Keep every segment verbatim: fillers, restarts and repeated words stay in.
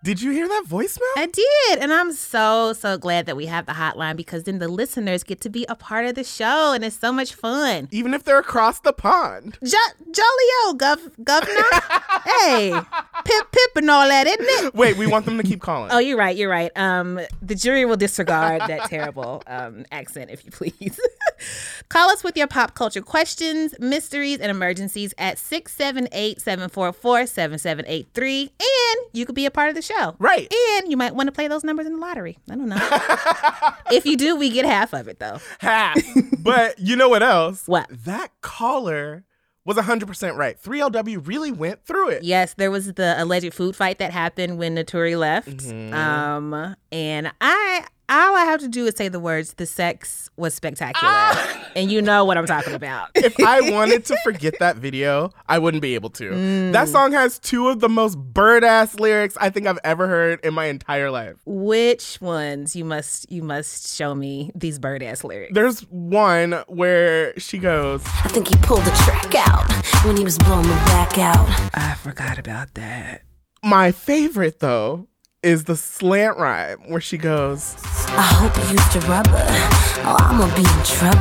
Did you hear that voicemail? I did. And I'm so, so glad that we have the hotline because then the listeners get to be a part of the show and it's so much fun. Even if they're across the pond. Jo- Jolio, gov- governor. Hey, pip, pip and all that, isn't it? Wait, we want them to keep calling. Oh, you're right. You're right. Um, the jury will disregard that terrible um, accent, if you please. Call us with your pop culture questions, mysteries, and emergencies at six seven eight, seven four four, seven seven eight three. And you could be a part of the show. Right. And you might want to play those numbers in the lottery. I don't know. If you do, we get half of it, though. Half. But you know what else? What? That caller was one hundred percent right. three L W really went through it. Yes, there was the alleged food fight that happened when Naturi left. Mm-hmm. Um, and I... All I have to do is say the words, the sex was spectacular. Ah! And you know what I'm talking about. If I wanted to forget that video, I wouldn't be able to. Mm. That song has two of the most bird-ass lyrics I think I've ever heard in my entire life. Which ones? You must you must show me these bird-ass lyrics. There's one where she goes, I think he pulled the track out when he was blowing the back out. I forgot about that. My favorite, though, is the slant rhyme where she goes, I hope you used a rubber. Oh, I'm gonna be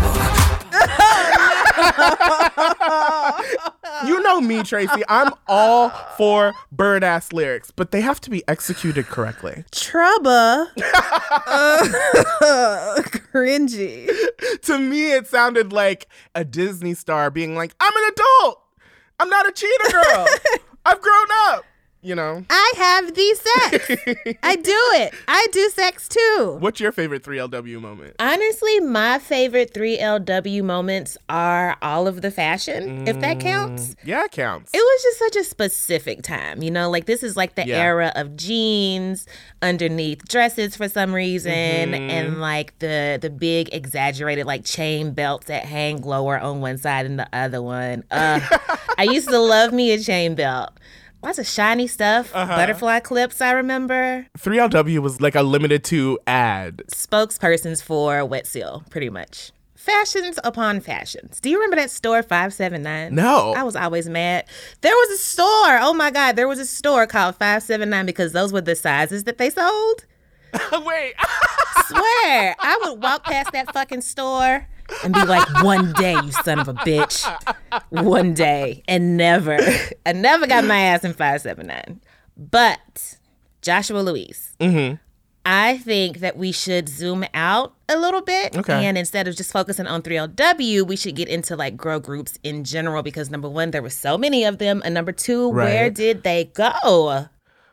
in trouble. You know me, Tracy. I'm all for bird-ass lyrics, but they have to be executed correctly. Trouble. uh, cringy. To me, it sounded like a Disney star being like, I'm an adult. I'm not a cheetah girl. I've grown up. You know, I have the sex. I do it. I do sex too. What's your favorite three L W moment? Honestly, my favorite three L W moments are all of the fashion, mm, if that counts. Yeah, it counts. It was just such a specific time, you know, like this is like the yeah. era of jeans underneath dresses for some reason, mm-hmm. and like the the big exaggerated like chain belts that hang lower on one side and the other one. Uh, I used to love me a chain belt. Lots of shiny stuff, uh-huh. butterfly clips, I remember. three L W was like a limited to ad. Spokespersons for Wet Seal, pretty much. Fashions upon fashions. Do you remember that store, five seven nine? No. I was always mad. There was a store. Oh, my God. There was a store called five seven nine because those were the sizes that they sold. Wait. Swear. I would walk past that fucking store and be like, one day, you son of a bitch. One day. And never. I never got my ass in five seven nine. But, Joshua Louise, mm-hmm. I think that we should zoom out a little bit. Okay. And instead of just focusing on three L W, we should get into like girl groups in general because number one, there were so many of them. And number two, right. where did they go?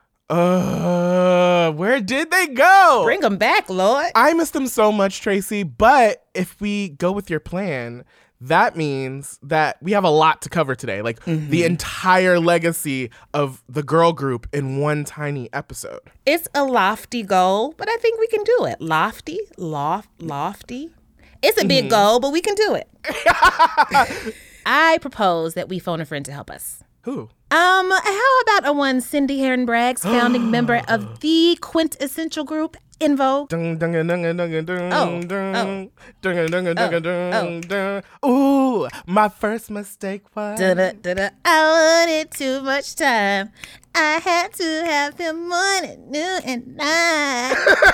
Uh, where did they go? Bring them back, Lord. I miss them so much, Tracy. But if we go with your plan, that means that we have a lot to cover today. Like mm-hmm. the entire legacy of the girl group in one tiny episode. It's a lofty goal, but I think we can do it. Lofty? Loft? Lofty? It's a big mm-hmm. goal, but we can do it. I propose that we phone a friend to help us. Who? Um, how about a one Cindy Heron Braggs, founding member of the quintessential group In Vogue? Oh. Oh. Oh. Ooh, my first mistake was. Da-da, da-da. I wanted too much time. I had to have them morning, noon, and night.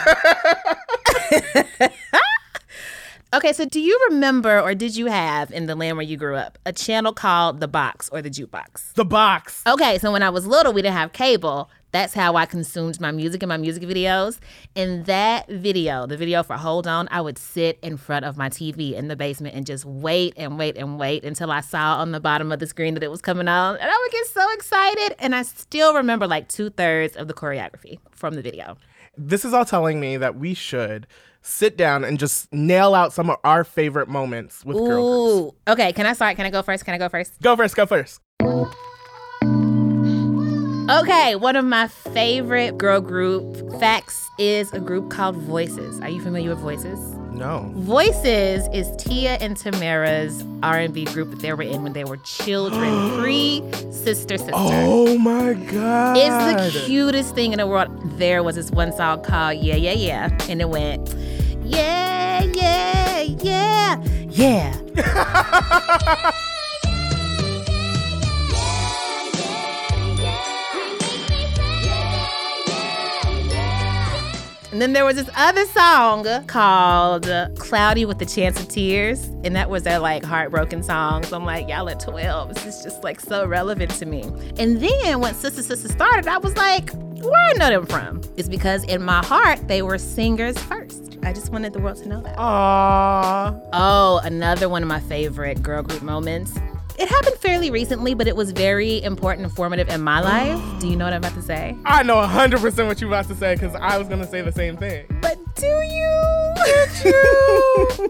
Okay, so do you remember or did you have in the land where you grew up a channel called The Box or The Jukebox? The Box. Okay, so when I was little, we didn't have cable. That's how I consumed my music and my music videos. In that video, the video for Hold On, I would sit in front of my T V in the basement and just wait and wait and wait until I saw on the bottom of the screen that it was coming on. And I would get so excited. And I still remember like two thirds of the choreography from the video. This is all telling me that we should sit down and just nail out some of our favorite moments with Ooh. girl groups. Okay, can I start? Can I go first? Can I go first? Go first, go first. Okay, one of my favorite girl group facts is a group called Voices. Are you familiar with Voices? No. Voices is Tia and Tamara's R and B group that they were in when they were children. Pre-Sister Sister. Oh my God. It's the cutest thing in the world. There was this one song called Yeah, Yeah, Yeah. And it went, yeah, yeah, yeah, yeah. And then there was this other song called Cloudy with a Chance of Tears. And that was their like heartbroken song. So I'm like, y'all at twelve. This is just like so relevant to me. And then when Sister Sister started, I was like, where I know them from? It's because in my heart, they were singers first. I just wanted the world to know that. Aww. Oh, another one of my favorite girl group moments. It happened fairly recently, but it was very important and formative in my life. Do you know what I'm about to say? I know one hundred percent what you're about to say because I was going to say the same thing. But do you? Did you?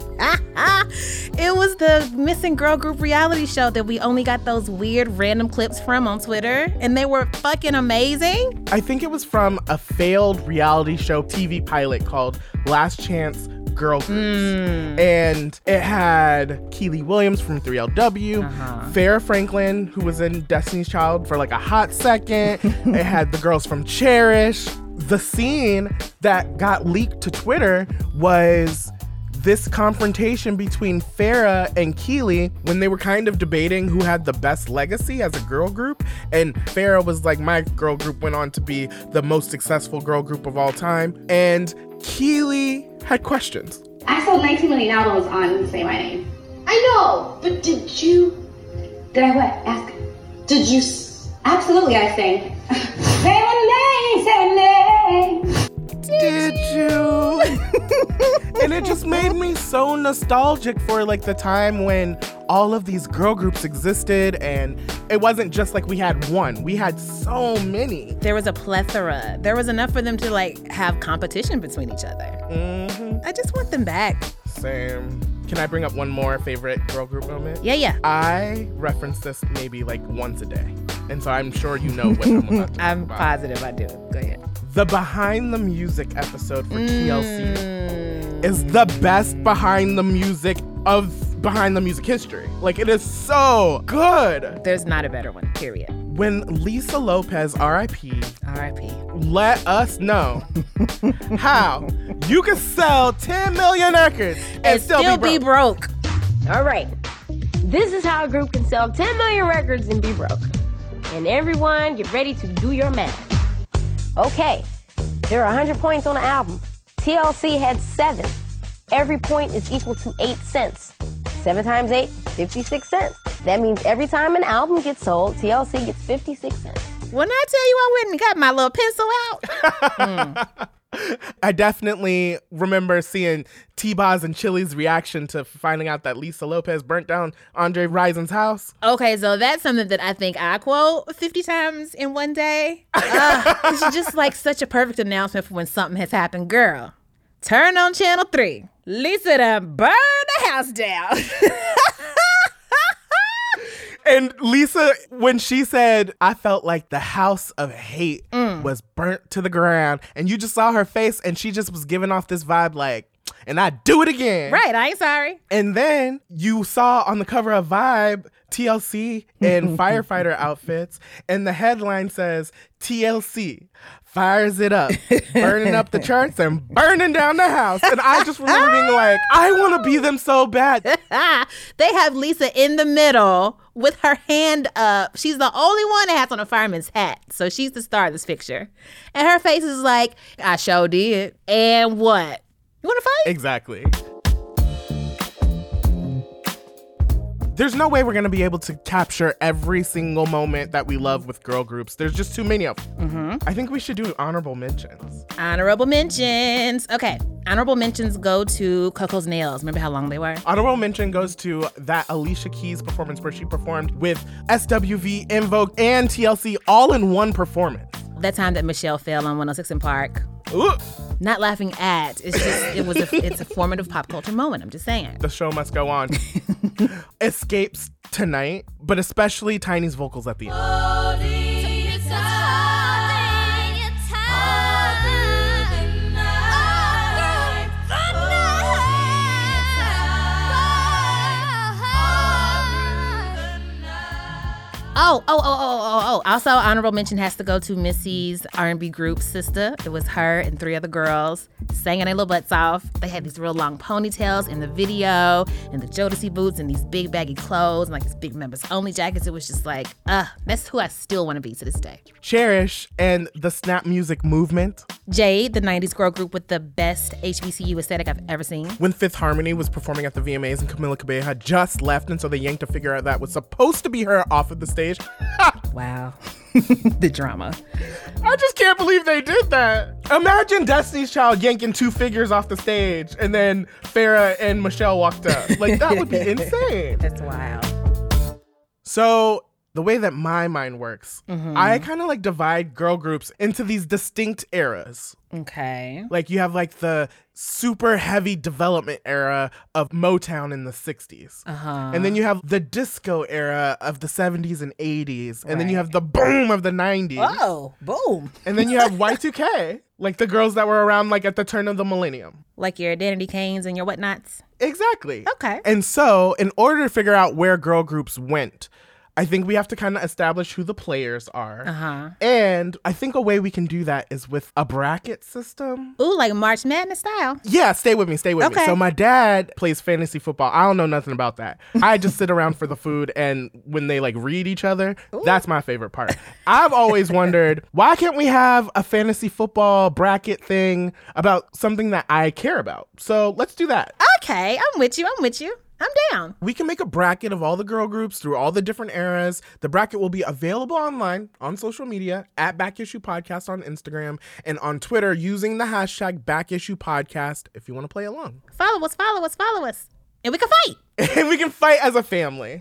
It was the Missing Girl Group reality show that we only got those weird random clips from on Twitter, and they were fucking amazing. I think it was from a failed reality show T V pilot called Last Chance Girl Groups. Mm. And it had Keely Williams from three L W, uh-huh. Farrah Franklin, who was in Destiny's Child for like a hot second. It had the girls from Cherish. The scene that got leaked to Twitter was this confrontation between Farrah and Keely when they were kind of debating who had the best legacy as a girl group. And Farrah was like, my girl group went on to be the most successful girl group of all time. And Keely had questions. I sold nineteen million albums on Say My Name. I know, but did you... Did I what? Ask. Did you... S- Absolutely, I sang. Say my name, say my name. Did you? And it just made me so nostalgic for like the time when all of these girl groups existed, and it wasn't just like we had one. We had so many. There was a plethora. There was enough for them to like have competition between each other. Mm-hmm. I just want them back. Same. Can I bring up one more favorite girl group moment? Yeah, yeah. I reference this maybe like once a day. And so I'm sure you know what I'm about to I'm about. positive I do. Go ahead. The Behind the Music episode for mm. T L C is the best behind the music of behind the music history. Like, it is so good. There's not a better one, period. When Lisa Lopez, R I P, R I P, let us know how you can sell ten million records and, and still, still be, broke. be broke. All right. This is how a group can sell ten million records and be broke. And everyone, get ready to do your math. Okay, there are one hundred points on the album. T L C had seven. Every point is equal to eight cents. Seven times eight, fifty-six cents. That means every time an album gets sold, T L C gets fifty-six cents. When I tell you I went and got my little pencil out. mm. I definitely remember seeing T-Boz and Chili's reaction to finding out that Lisa Lopez burnt down Andre Rison's house. Okay, so that's something that I think I quote fifty times in one day. Uh, it's just like such a perfect announcement for when something has happened. Girl, turn on channel three. Lisa done burned the house down. And Lisa, when she said, I felt like the house of hate mm. was burnt to the ground, and you just saw her face, and she just was giving off this vibe like, and I do it again. Right, I ain't sorry. And then you saw on the cover of Vibe, T L C in firefighter outfits, and the headline says, T L C fires it up, burning up the charts and burning down the house. And I just remember being like, I want to be them so bad. They have Lisa in the middle with her hand up. She's the only one that has on a fireman's hat. So she's the star of this picture. And her face is like, I sure did. And what? You want to fight? Exactly. There's no way we're going to be able to capture every single moment that we love with girl groups. There's just too many of them. Mm-hmm. I think we should do honorable mentions. Honorable mentions. Okay. Honorable mentions go to Coco's Nails. Remember how long they were? Honorable mention goes to that Alicia Keys performance where she performed with S W V, En Vogue, and T L C all in one performance. That time that Michelle fell on one oh six in Park. Ooh. Not laughing at. It's just, it was a, it's a formative pop culture moment. I'm just saying. The show must go on. Escapes tonight, but especially Tiny's vocals at the end. Oh, oh, oh, oh, oh, oh. Also, honorable mention has to go to Missy's R and B group, Sister. It was her and three other girls singing their little butts off. They had these real long ponytails in the video and the Jodeci boots and these big baggy clothes and like these big members only jackets. It was just like, uh, that's who I still want to be to this day. Cherish and the Snap Music movement. Jade, the nineties girl group with the best H B C U aesthetic I've ever seen. When Fifth Harmony was performing at the V M As and Camila Cabello had just left, and so they yanked a figure that was supposed to be her off of the stage. Wow. The drama. I just can't believe they did that. Imagine Destiny's Child yanking two figures off the stage and then Farrah and Michelle walked up. Like, that would be insane. That's wild. So the way that my mind works, mm-hmm. I kind of like divide girl groups into these distinct eras. Okay. Like you have like the super heavy development era of Motown in the sixties. Uh-huh. And then you have the disco era of the seventies and eighties. And right. then you have the boom of the nineties. Oh, boom. And then you have Y two K, like the girls that were around like at the turn of the millennium. Like your Danity Kanes and your whatnots? Exactly. Okay. And so in order to figure out where girl groups went, I think we have to kind of establish who the players are. Uh-huh. And I think a way we can do that is with a bracket system. Ooh, like March Madness style. Yeah, stay with me, stay with okay. me. So my dad plays fantasy football. I don't know nothing about that. I just sit around for the food, and when they like read each other, Ooh. That's my favorite part. I've always wondered, why can't we have a fantasy football bracket thing about something that I care about? So let's do that. Okay, I'm with you, I'm with you. I'm down. We can make a bracket of all the girl groups through all the different eras. The bracket will be available online on social media at Back Issue Podcast on Instagram and on Twitter using the hashtag Back Issue Podcast if you want to play along. Follow us, follow us, follow us. And we can fight. And we can fight as a family.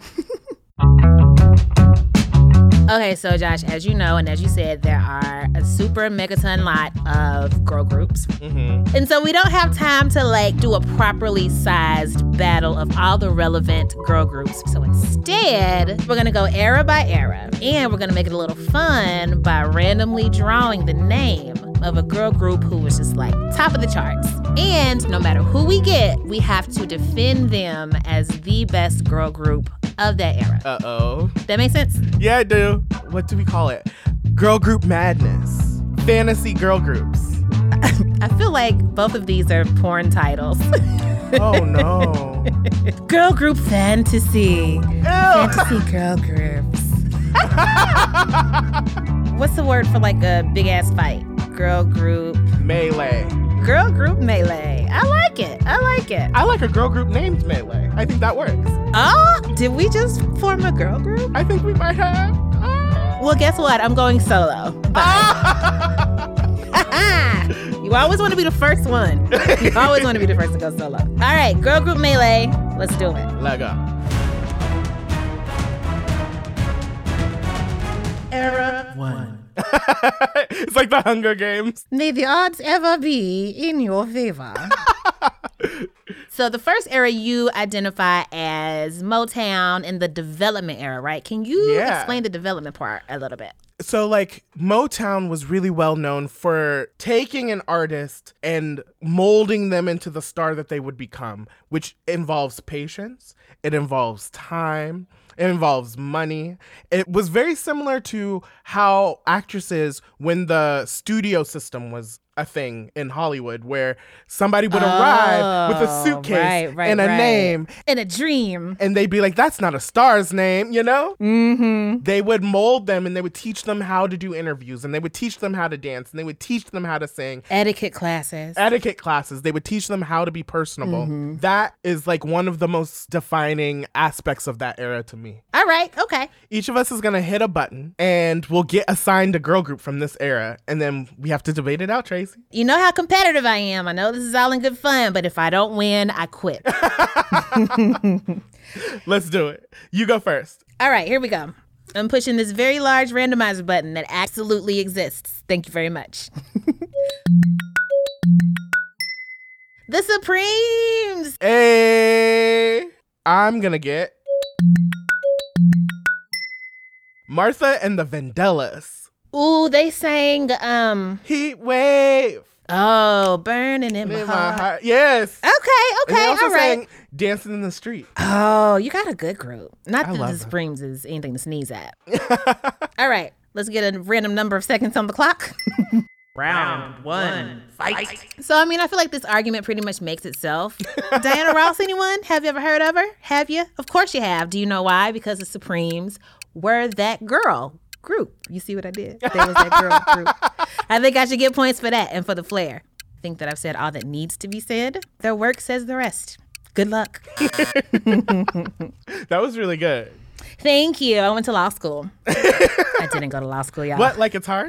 Okay, so Josh, as you know, and as you said, there are a super megaton lot of girl groups. Mm-hmm. And so we don't have time to like do a properly sized battle of all the relevant girl groups. So instead, we're going to go era by era. And we're going to make it a little fun by randomly drawing the name of a girl group who was just like top of the charts. And no matter who we get, we have to defend them as the best girl group of that era. Uh-oh. That makes sense? Yeah, I do. What do we call it? Girl group madness. Fantasy girl groups. I feel like both of these are porn titles. Oh, no. Girl group fantasy. Ew. Fantasy girl groups. What's the word for like a big ass fight? Girl group. Melee. Girl group melee. I like it. I like it. I like a girl group named Melee. I think that works. Oh, did we just form a girl group? I think we might have. Oh. Well, guess what? I'm going solo. You always want to be the first one. You always want to be the first to go solo. All right, girl group melee. Let's do it. Let go. Era one. It's like the Hunger Games. May the odds ever be in your favor. So the first era you identify as Motown in the development era, right? Can you yeah. explain the development part a little bit? So like Motown was really well known for taking an artist and molding them into the star that they would become, which involves patience. It involves time. It involves money. It was very similar to how actresses, when the studio system was a thing in Hollywood, where somebody would arrive oh, with a suitcase right, right, and a right. name. And a dream. And they'd be like, that's not a star's name, you know? Mm-hmm. They would mold them and they would teach them how to do interviews and they would teach them how to dance and they would teach them how to sing. Etiquette classes. Etiquette classes. They would teach them how to be personable. Mm-hmm. That is like one of the most defining aspects of that era to me. All right. Okay. Each of us is going to hit a button and we'll get assigned a girl group from this era. And then we have to debate it out, Tracy. You know how competitive I am. I know this is all in good fun, but if I don't win, I quit. Let's do it. You go first. All right, here we go. I'm pushing this very large randomizer button that absolutely exists. Thank you very much. The Supremes. Hey, I'm going to get Martha and the Vandellas. Ooh, they sang um Heat Wave. Oh, burning in, in my, my heart. heart. Yes. Okay, okay, all right. Dancing in the Street. Oh, you got a good group. Not I that love the them. Supremes is anything to sneeze at. All right, let's get a random number of seconds on the clock. Round one, fight. So, I mean, I feel like this argument pretty much makes itself. Diana Ross, anyone? Have you ever heard of her? Have you? Of course you have. Do you know why? Because the Supremes were that girl group. You see what I did? They was that girl group. I think I should get points for that and for the flair. I think that I've said all that needs to be said. Their work says the rest. Good luck. That was really good. Thank you. I went to law school. I didn't go to law school, y'all. What? Like it's hard?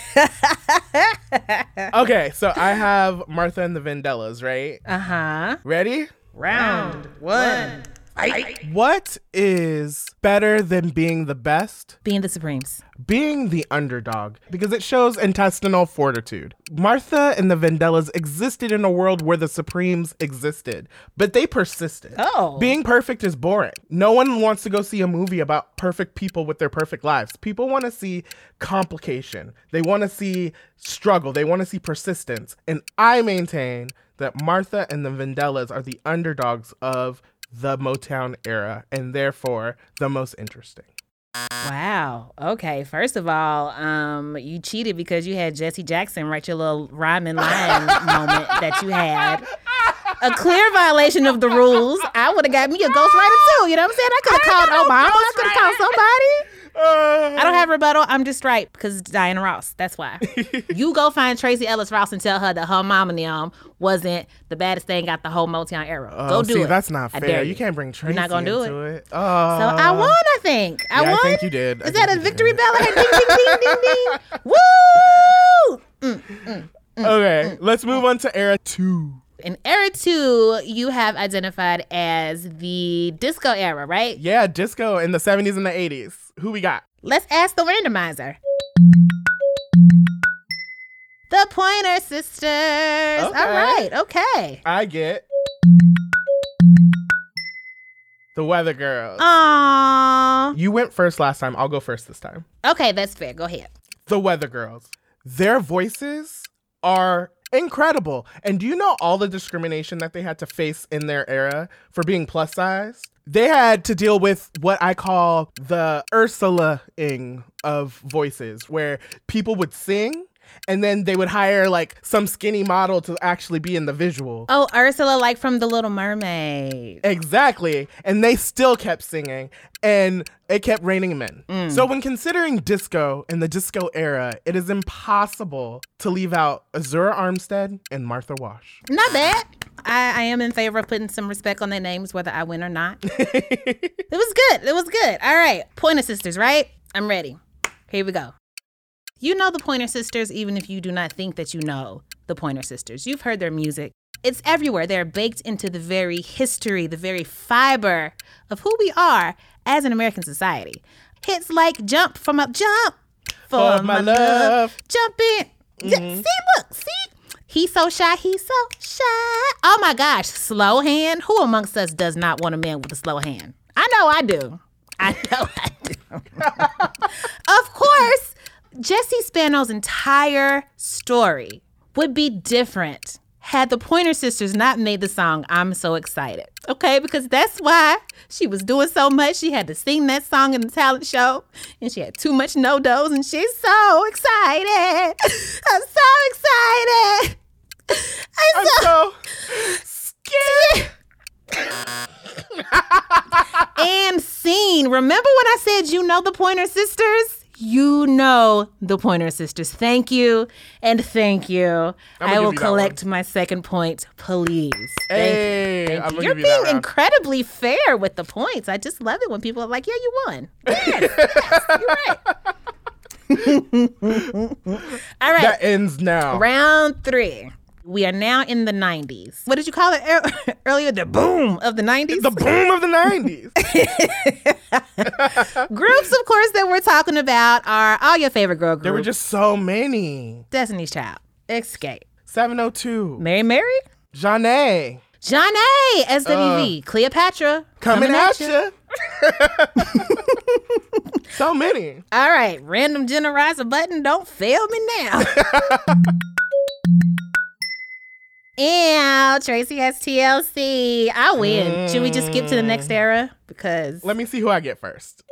Okay, so I have Martha and the Vandellas, right? Uh-huh. Ready? Round one, fight. What is better than being the best? Being the Supremes. Being the underdog, because it shows intestinal fortitude. Martha and the Vandellas existed in a world where the Supremes existed, but they persisted. Oh. Being perfect is boring. No one wants to go see a movie about perfect people with their perfect lives. People want to see complication. They want to see struggle. They want to see persistence. And I maintain that Martha and the Vandellas are the underdogs of the Motown era, and therefore the most interesting. Wow. Okay. First of all, um, you cheated because you had Jesse Jackson write your little rhyming line moment that you had. A clear violation of the rules. I would have got me a ghostwriter too. You know what I'm saying? I could have called Obama. I could have called somebody. Uh, I don't have rebuttal. I'm just right because it's Diana Ross. That's why. You go find Tracy Ellis Ross and tell her that her mom and them wasn't the baddest thing out the whole Motown era. Oh, go do see, it. that's not I fair. dare You. you can't bring Tracy You're not gonna do into it. it. Oh. So I won, I think. I yeah, won. I think you did. Is I that think a you victory did. bell? Ding, ding, ding, ding, ding. Woo! Mm, mm, mm, Okay, mm, let's move on to era two. In era two, you have identified as the disco era, right? Yeah, disco in the seventies and the eighties. Who we got? Let's ask the randomizer. The Pointer Sisters. Okay. All right, okay. I get the Weather Girls. Aww. You went first last time. I'll go first this time. Okay, that's fair. Go ahead. The Weather Girls. Their voices are incredible. And do you know all the discrimination that they had to face in their era for being plus size? They had to deal with what I call the Ursula-ing of voices, where people would sing and then they would hire like some skinny model to actually be in the visual. Oh, Ursula, like from The Little Mermaid. Exactly. And they still kept singing and it kept raining men. Mm. So when considering disco and the disco era, it is impossible to leave out Azura Armstead and Martha Wash. Not bad. I, I am in favor of putting some respect on their names, whether I win or not. It was good. It was good. All right. Pointer Sisters, right? I'm ready. Here we go. You know the Pointer Sisters, even if you do not think that you know the Pointer Sisters. You've heard their music. It's everywhere. They're baked into the very history, the very fiber of who we are as an American society. Hits like Jump from Up, Jump for, for my, my love. love. Jump in. Mm-hmm. See, look, see? He's so shy, he's so shy. Oh my gosh, slow hand. Who amongst us does not want a man with a slow hand? I know I do. I know I do. Of course, Jesse Spano's entire story would be different had the Pointer Sisters not made the song I'm So Excited. Okay, because that's why she was doing so much. She had to sing that song in the talent show, and she had too much no-dos, and she's so excited. I'm so excited. I'm, I'm so, so scared. And scene. Remember when I said you know the Pointer Sisters? You know the Pointer Sisters. Thank you and thank you. I will collect my second point, please. Hey, thank you. Thank I'm you. You're you being incredibly fair with the points. I just love it when people are like, yeah, you won. Yes, yes, you're right. All right. That ends now. Round three. We are now in the nineties. What did you call it earlier? The boom of the nineties? The boom of the nineties. Groups, of course, that we're talking about are all your favorite girl groups. There were just so many. Destiny's Child. Escape. seven oh two. Mary Mary. Janae. Janae. S W V. Uh, Cleopatra. Coming, coming at you. So many. All right. Random generizer button. Don't fail me now. And Tracy has T L C. I win. Mm. Should we just skip to the next era? Because let me see who I get first.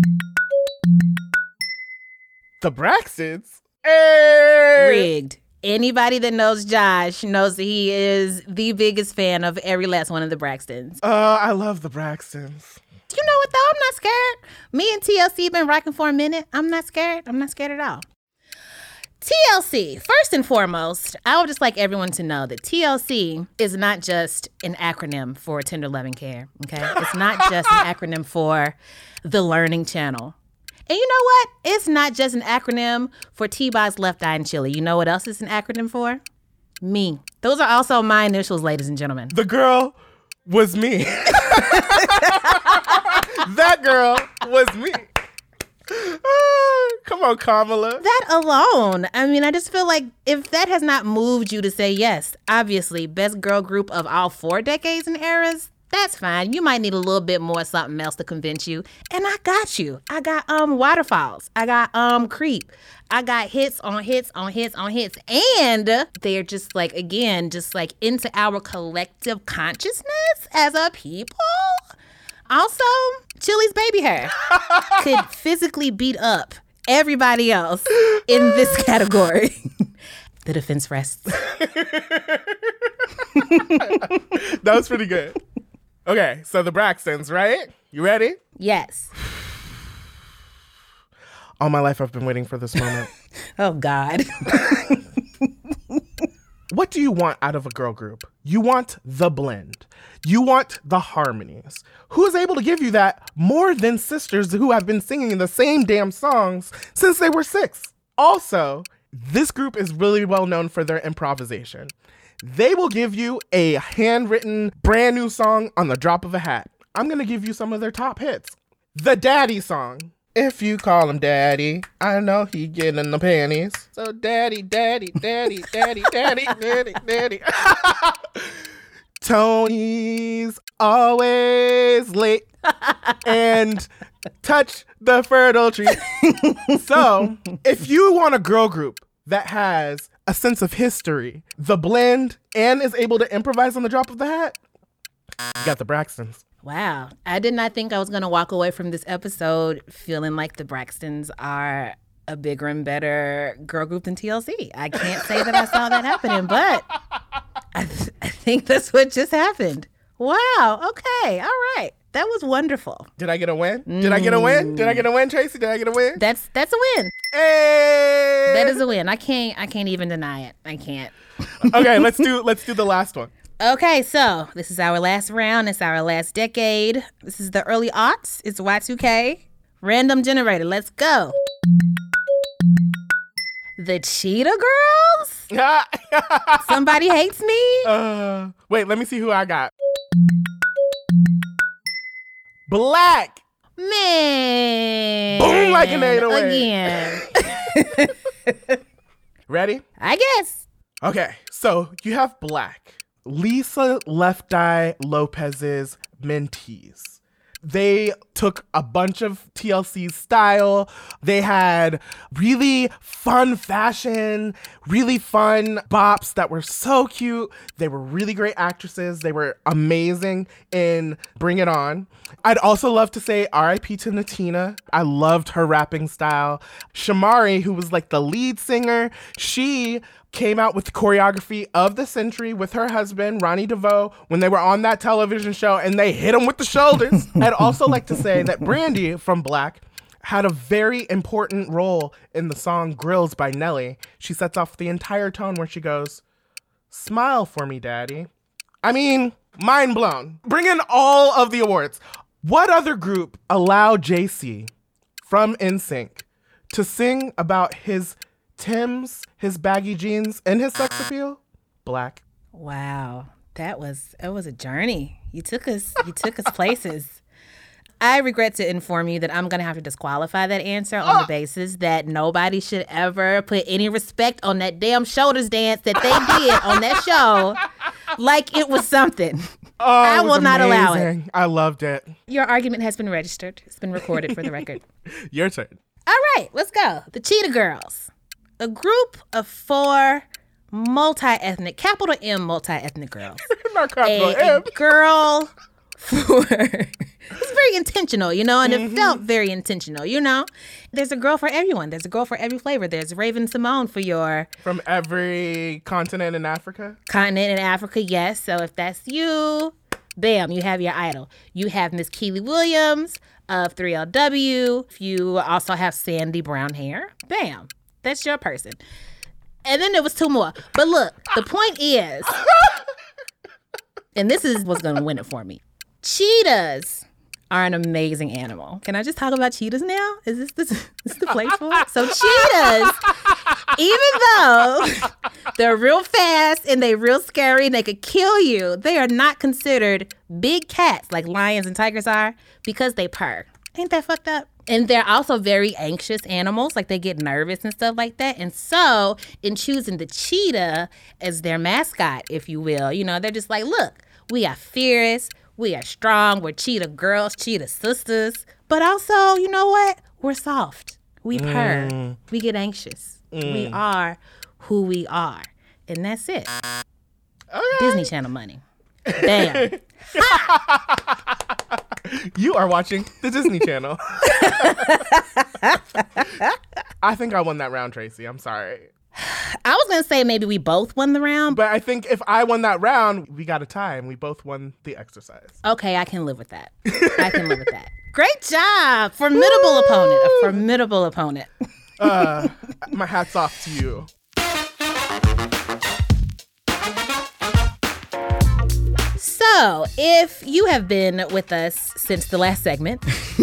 The Braxtons. Hey! Rigged. Anybody that knows Josh knows that he is the biggest fan of every last one of the Braxtons. Uh, I love the Braxtons. You know what, though? I'm not scared. Me and T L C been rocking for a minute. I'm not scared. I'm not scared at all. T L C, first and foremost, I would just like everyone to know that T L C is not just an acronym for Tender Loving Care, okay? It's not just an acronym for the Learning Channel. And you know what? It's not just an acronym for T-Boz Left Eye and Chili. You know what else it's an acronym for? Me. Those are also my initials, ladies and gentlemen. The girl was me. That girl was me. Oh, come on, Kamala. That alone. I mean, I just feel like if that has not moved you to say yes, obviously, best girl group of all four decades and eras, that's fine. You might need a little bit more something else to convince you. And I got you. I got um Waterfalls. I got um Creep. I got hits on hits on hits on hits. And they're just like, again, just like into our collective consciousness as a people. Also, Chili's Baby Hair could physically beat up everybody else in this category. The defense rests. That was pretty good. Okay, so the Braxtons, right? You ready? Yes. All my life I've been waiting for this moment. Oh, God. What do you want out of a girl group? You want the blend. You want the harmonies. Who is able to give you that more than sisters who have been singing the same damn songs since they were six? Also, this group is really well known for their improvisation. They will give you a handwritten brand new song on the drop of a hat. I'm going to give you some of their top hits. The Daddy song. If you call him Daddy, I know he getting the panties. So Daddy, Daddy, Daddy, Daddy, Daddy, Daddy, Daddy. Tony's always late and touch the fertile tree. So if you want a girl group that has a sense of history, the blend, and is able to improvise on the drop of the hat, you got the Braxtons. Wow. I did not think I was going to walk away from this episode feeling like the Braxtons are a bigger and better girl group than T L C. I can't say that I saw that happening, but I, th- I think that's what just happened. Wow. Okay. All right. That was wonderful. Did I get a win? Mm. Did I get a win? Did I get a win, Tracy? Did I get a win? That's that's a win. Hey! That is a win. I can't I can't even deny it. I can't. Okay, let's do let's do the last one. Okay, so this is our last round. It's our last decade. This is the early aughts. It's Y two K. Random generator. Let's go. The Cheetah Girls? Somebody hates me? Uh, wait, let me see who I got. Black. Man. Boom like an eight oh eight. Again. Ready? I guess. Okay, so you have Black. Lisa Left Eye Lopez's mentees. They took a bunch of T L C's style. They had really fun fashion, really fun bops that were so cute. They were really great actresses. They were amazing in Bring It On. I'd also love to say R I P to Natina. I loved her rapping style. Shamari, who was like the lead singer, she came out with the choreography of the century with her husband, Ronnie DeVoe, when they were on that television show, and they hit him with the shoulders. I'd also like to say that Brandy from Black had a very important role in the song Grills by Nelly. She sets off the entire tone where she goes, "Smile for me, daddy." I mean, mind blown. Bring in all of the awards. What other group allowed J C from N Sync to sing about his Tim's, his baggy jeans, and his sex appeal? Black. Wow, that was it was a journey. You took us, you took us places. I regret to inform you that I'm gonna have to disqualify that answer on oh. the basis that nobody should ever put any respect on that damn shoulders dance that they did on that show, like it was something. Oh, I will it was not amazing. allow it. I loved it. Your argument has been registered. It's been recorded for the record. Your turn. All right, let's go. The Cheetah Girls. A group of four multi-ethnic, capital M multi-ethnic girls. Not capital a, M. A girl for... It's very intentional, you know, and mm-hmm. it felt very intentional, you know. There's a girl for everyone. There's a girl for every flavor. There's Raven Simone for your... From every continent in Africa? Continent in Africa, yes. So if that's you, bam, you have your idol. You have Miss Keely Williams of three L W. You also have Sandy Brown hair. Bam, that's your person. And then there was two more. But look, the point is, and this is what's going to win it for me. Cheetahs are an amazing animal. Can I just talk about cheetahs now? Is this, this, is this the place for it? So cheetahs, even though they're real fast and they're real scary and they could kill you, they are not considered big cats like lions and tigers are because they purr. Ain't that fucked up? And they're also very anxious animals, like they get nervous and stuff like that. And so in choosing the cheetah as their mascot, if you will, you know, they're just like, look, we are fierce. We are strong. We're cheetah girls, cheetah sisters. But also, you know what? We're soft. We purr. Mm. We get anxious. Mm. We are who we are. And that's it. Okay. Disney Channel money. Bam. You are watching the Disney Channel. I think I won that round, Tracy. I'm sorry. I was going to say maybe we both won the round. But I think if I won that round, we got a tie and we both won the exercise. Okay, I can live with that. I can live with that. Great job. Formidable Woo! opponent. A formidable opponent. uh, my hat's off to you. So, if you have been with us since the last segment,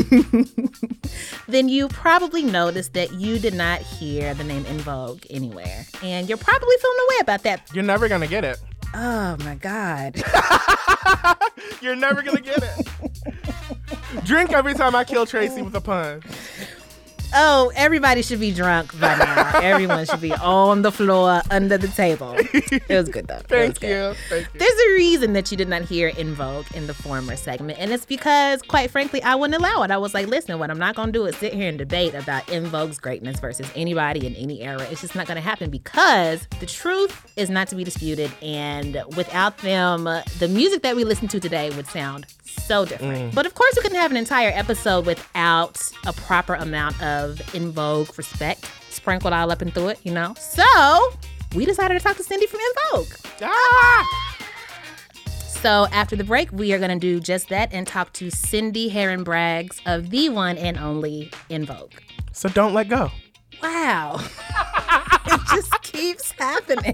then you probably noticed that you did not hear the name En Vogue anywhere. And you're probably feeling away about that. You're never going to get it. Oh, my God. You're never going to get it. Drink every time I kill Tracy with a pun. Oh, everybody should be drunk by now. Everyone should be on the floor, under the table. It was good, though. Thank you. Good. Thank you. There's a reason that you did not hear En Vogue in the former segment, and it's because, quite frankly, I wouldn't allow it. I was like, listen, what I'm not going to do is sit here and debate about En Vogue's greatness versus anybody in any era. It's just not going to happen because the truth is not to be disputed, and without them, the music that we listen to today would sound so different. Mm. But of course, we couldn't have an entire episode without a proper amount of En Vogue respect sprinkled all up and through it, you know? So we decided to talk to Cindy from En Vogue. Ah! So after the break, we are going to do just that and talk to Cindy Heron Braggs of the one and only En Vogue. So don't let go. Wow. It just keeps happening.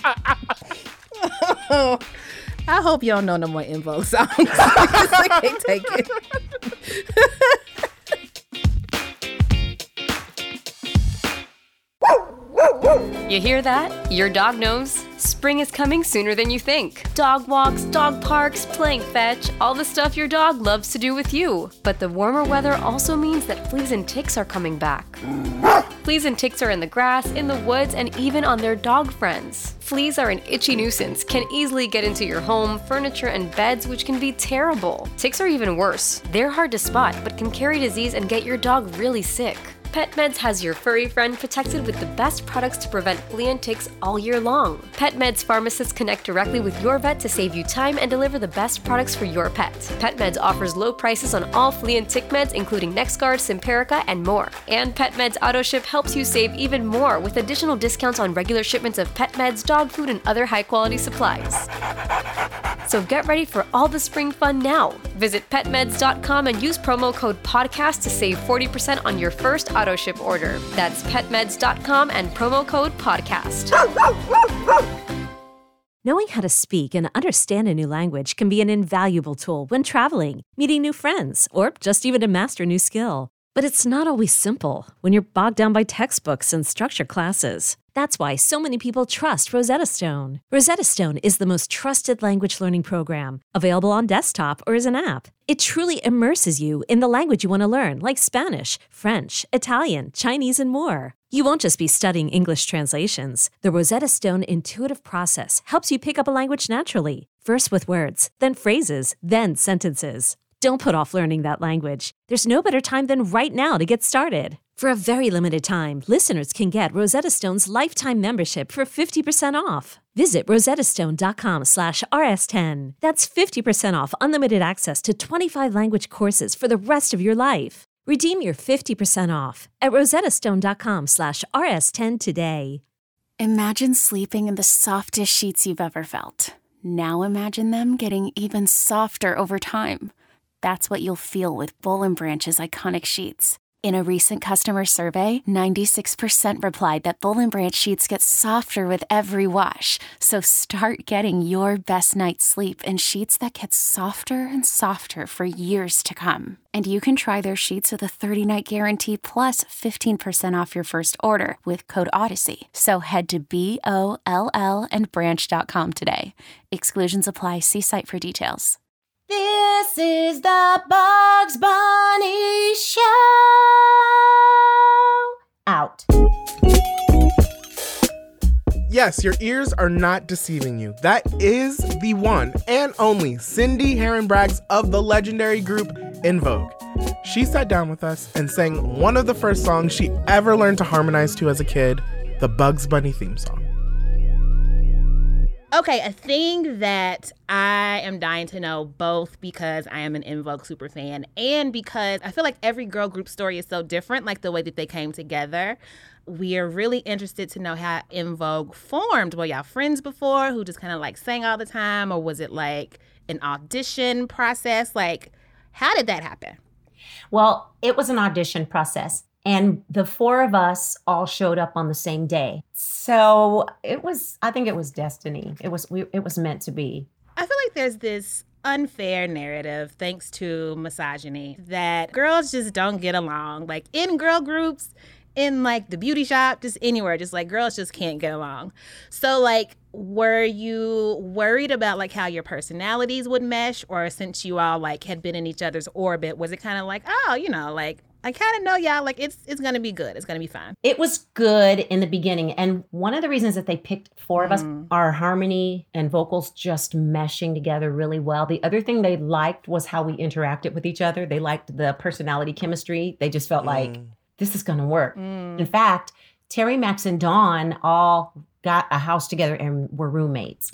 I hope y'all know no more En Vogue songs. I can't take it. You hear that? Your dog knows spring is coming sooner than you think. Dog walks, dog parks, playing fetch, all the stuff your dog loves to do with you. But the warmer weather also means that fleas and ticks are coming back. Fleas and ticks are in the grass, in the woods, and even on their dog friends. Fleas are an itchy nuisance, can easily get into your home, furniture, and beds, which can be terrible. Ticks are even worse. They're hard to spot, but can carry disease and get your dog really sick. PetMeds has your furry friend protected with the best products to prevent flea and ticks all year long. PetMeds pharmacists connect directly with your vet to save you time and deliver the best products for your pet. PetMeds offers low prices on all flea and tick meds, including NexGard, Simparica, and more. And PetMeds AutoShip helps you save even more with additional discounts on regular shipments of pet meds, dog food, and other high-quality supplies. So get ready for all the spring fun now. Visit pet meds dot com and use promo code podcast to save forty percent on your first auto ship order. That's pet meds dot com and promo code podcast. Knowing how to speak and understand a new language can be an invaluable tool when traveling, meeting new friends, or just even to master a new skill. But it's not always simple when you're bogged down by textbooks and structured classes. That's why so many people trust Rosetta Stone. Rosetta Stone is the most trusted language learning program, available on desktop or as an app. It truly immerses you in the language you want to learn, like Spanish, French, Italian, Chinese, and more. You won't just be studying English translations. The Rosetta Stone intuitive process helps you pick up a language naturally, first with words, then phrases, then sentences. Don't put off learning that language. There's no better time than right now to get started. For a very limited time, listeners can get Rosetta Stone's lifetime membership for fifty percent off. Visit rosettastone.com slash rs10. That's fifty percent off unlimited access to twenty-five language courses for the rest of your life. Redeem your fifty percent off at rosettastone.com slash rs10 today. Imagine sleeping in the softest sheets you've ever felt. Now imagine them getting even softer over time. That's what you'll feel with Boll and Branch's iconic sheets. In a recent customer survey, ninety-six percent replied that Boll and Branch sheets get softer with every wash. So start getting your best night's sleep in sheets that get softer and softer for years to come. And you can try their sheets with a thirty-night guarantee plus fifteen percent off your first order with code Odyssey. So head to B O L L and branch dot com today. Exclusions apply. See site for details. This is the Bugs Bunny Show. Out. Yes, your ears are not deceiving you. That is the one and only Cindy Heron Braggs of the legendary group En Vogue. She sat down with us and sang one of the first songs she ever learned to harmonize to as a kid, the Bugs Bunny theme song. Okay, a thing that I am dying to know, both because I am an En Vogue super fan and because I feel like every girl group story is so different, like the way that they came together. We are really interested to know how En Vogue formed. Were y'all friends before who just kind of like sang all the time, or was it like an audition process? Like, how did that happen? Well, it was an audition process. And the four of us all showed up on the same day. So it was, I think it was destiny. It was, we, it was meant to be. I feel like there's this unfair narrative, thanks to misogyny, that girls just don't get along. Like in girl groups, in like the beauty shop, just anywhere, just like girls just can't get along. So like, were you worried about like how your personalities would mesh? Or since you all like had been in each other's orbit, was it kind of like, oh, you know, like, I kind of know y'all, like, it's it's going to be good. It's going to be fine. It was good in the beginning. And one of the reasons that they picked four of Mm. us, our harmony and vocals just meshing together really well. The other thing they liked was how we interacted with each other. They liked the personality chemistry. They just felt like, this is going to work. Mm. In fact, Terry, Max, and Dawn all got a house together and were roommates.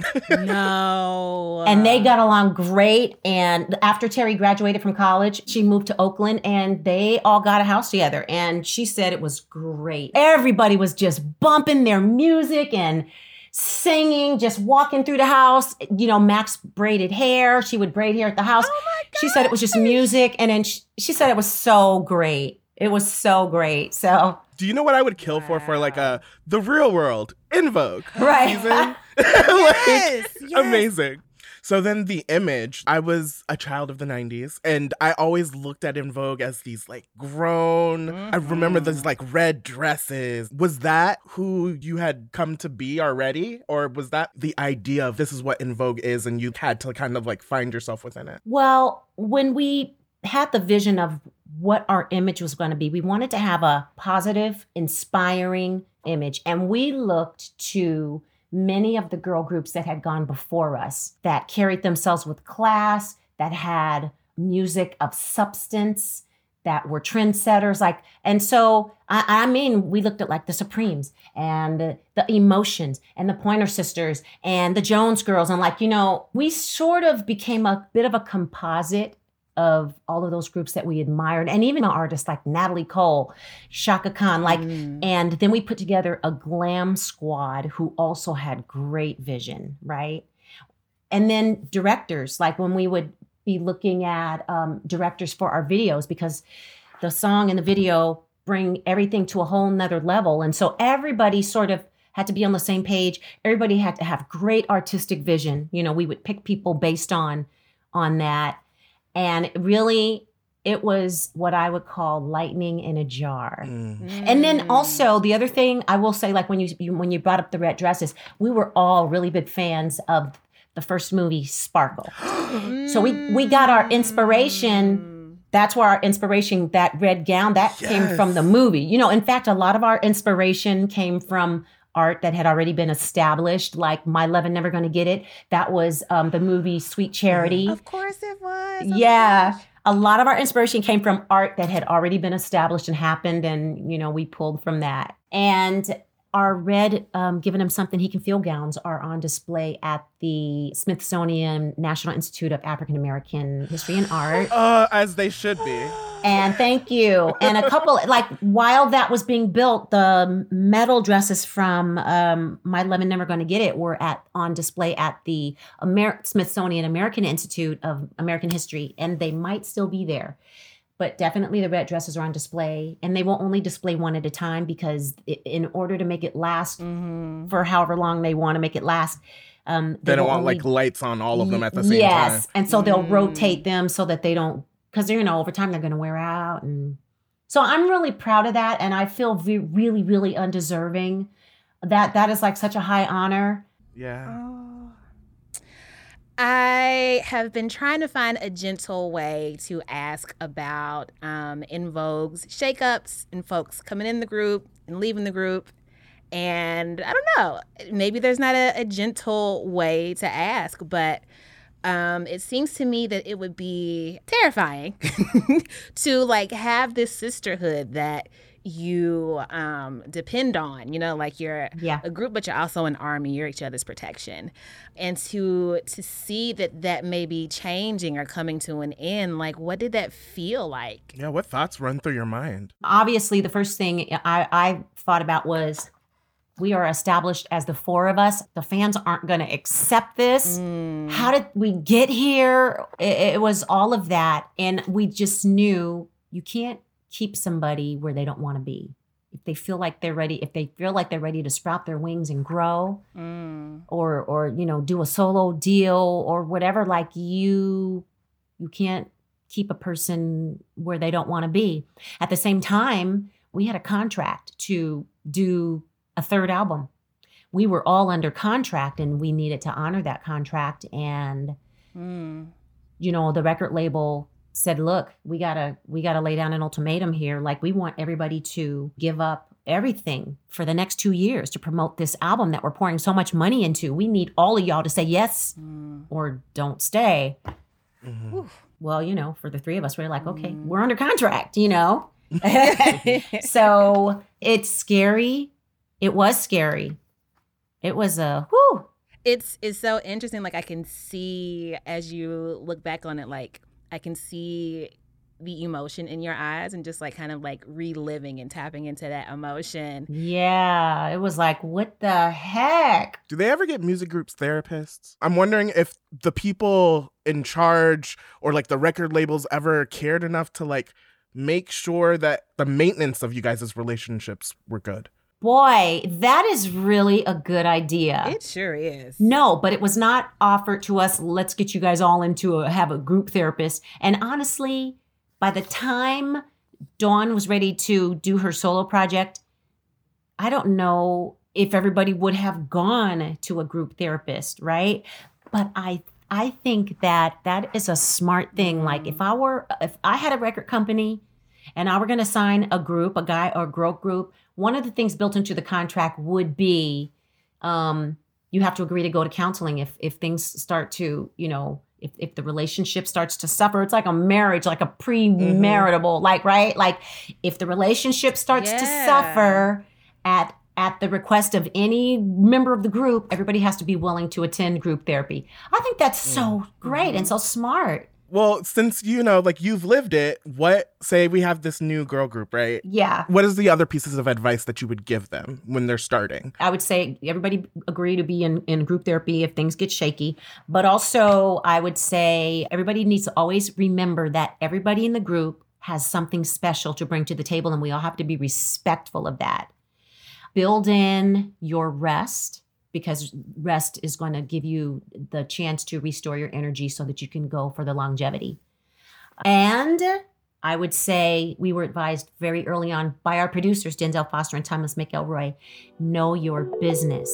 No. And they got along great. And after Terry graduated from college, she moved to Oakland and they all got a house together. And she said it was great. Everybody was just bumping their music and singing, just walking through the house. You know, Max braided hair. She would braid hair at the house. Oh my God. She said it was just music. And then she, she said it was so great. It was so great. So... Do you know what I would kill for for like a the real world En Vogue right. season? like, yes, yes. Amazing. So then the image, I was a child of the nineties and I always looked at En Vogue as these like grown, mm-hmm. I remember those like red dresses. Was that who you had come to be already? Or was that the idea of this is what En Vogue is and you had to kind of like find yourself within it? Well, when we had the vision of what our image was going to be, we wanted to have a positive, inspiring image. And we looked to many of the girl groups that had gone before us, that carried themselves with class, that had music of substance, that were trendsetters. Like, and so, I, I mean, we looked at like the Supremes and the, the Emotions and the Pointer Sisters and the Jones Girls. And like, you know, we sort of became a bit of a composite of all of those groups that we admired, and even artists like Natalie Cole, Chaka Khan, like, mm. and then we put together a glam squad who also had great vision, right? And then directors, like when we would be looking at um, directors for our videos, because the song and the video bring everything to a whole nother level. And so everybody sort of had to be on the same page. Everybody had to have great artistic vision. You know, we would pick people based on, on that. And really, it was what I would call lightning in a jar. Mm. And then also the other thing I will say, like when you, you when you brought up the red dresses, we were all really big fans of the first movie, Sparkle. So we we got our inspiration. That's where our inspiration, that red gown, that yes. came from the movie. You know, in fact, a lot of our inspiration came from art that had already been established, like My Love and Never Gonna Get It. That was um, the movie Sweet Charity. Of course it was. Oh yeah. A lot of our inspiration came from art that had already been established and happened. And, you know, we pulled from that. And our red, um, giving him something he can feel gowns are on display at the Smithsonian National Institute of African American History and Art. Uh, as they should be. And thank you. And a couple, like while that was being built, the metal dresses from um, My Love and Never Gonna Get It were at on display at the Amer- Smithsonian American Institute of American History, and they might still be there. But definitely the red dresses are on display, and they will only display one at a time because in order to make it last mm-hmm. for however long they want to make it last, um, they, they don't want only... like lights on all of them at the same yes. time. Yes, and so mm. they'll rotate them so that they don't, because you know over time they're going to wear out, and so I'm really proud of that, and I feel v- really, really undeserving. That that is like such a high honor. Yeah. Oh. I have been trying to find a gentle way to ask about um, En Vogue's shakeups and folks coming in the group and leaving the group. And I don't know, maybe there's not a, a gentle way to ask, but um, it seems to me that it would be terrifying to like have this sisterhood that you um, depend on, you know, like you're yeah. a group, but you're also an army, you're each other's protection. And to to see that that may be changing or coming to an end, like what did that feel like? Yeah, what thoughts run through your mind? Obviously, the first thing I, I thought about was we are established as the four of us. The fans aren't going to accept this. Mm. How did we get here? It, it was all of that. And we just knew you can't keep somebody where they don't want to be. If they feel like they're ready, if they feel like they're ready to sprout their wings and grow mm. or, or, you know, do a solo deal or whatever, like you, you can't keep a person where they don't want to be. At the same time, we had a contract to do a third album. We were all under contract and we needed to honor that contract. And, mm. you know, the record label said, look, we gotta we gotta lay down an ultimatum here. Like we want everybody to give up everything for the next two years to promote this album that we're pouring so much money into. We need all of y'all to say yes mm. or don't stay. Mm-hmm. Well, you know, for the three of us, we're like, okay, mm. we're under contract, you know? So it's scary. It was scary. It was a whew. It's it's so interesting. Like I can see as you look back on it, like I can see the emotion in your eyes and just like kind of like reliving and tapping into that emotion. Yeah, it was like, what the heck? Do they ever get music groups therapists? I'm wondering if the people in charge or like the record labels ever cared enough to like make sure that the maintenance of you guys' relationships were good. Boy, that is really a good idea. It sure is. No, but it was not offered to us. Let's get you guys all into a, have a group therapist. And honestly, by the time Dawn was ready to do her solo project, I don't know if everybody would have gone to a group therapist, right? But I I think that that is a smart thing. Mm. Like if I were, if I had a record company and I were going to sign a group, a guy or girl group, one of the things built into the contract would be um, you have to agree to go to counseling if if things start to, you know, if, if the relationship starts to suffer. It's like a marriage, like a premarital, mm-hmm. like, right? Like if the relationship starts yeah. to suffer at at the request of any member of the group, everybody has to be willing to attend group therapy. I think that's so great mm-hmm. and so smart. Well, since, you know, like you've lived it, what, say we have this new girl group, right? Yeah. What is the other pieces of advice that you would give them when they're starting? I would say everybody agree to be in, in group therapy if things get shaky. But also I would say everybody needs to always remember that everybody in the group has something special to bring to the table, and we all have to be respectful of that. Build in your rest, because rest is going to give you the chance to restore your energy so that you can go for the longevity. And I would say we were advised very early on by our producers, Denzel Foster and Thomas McElroy, know your business.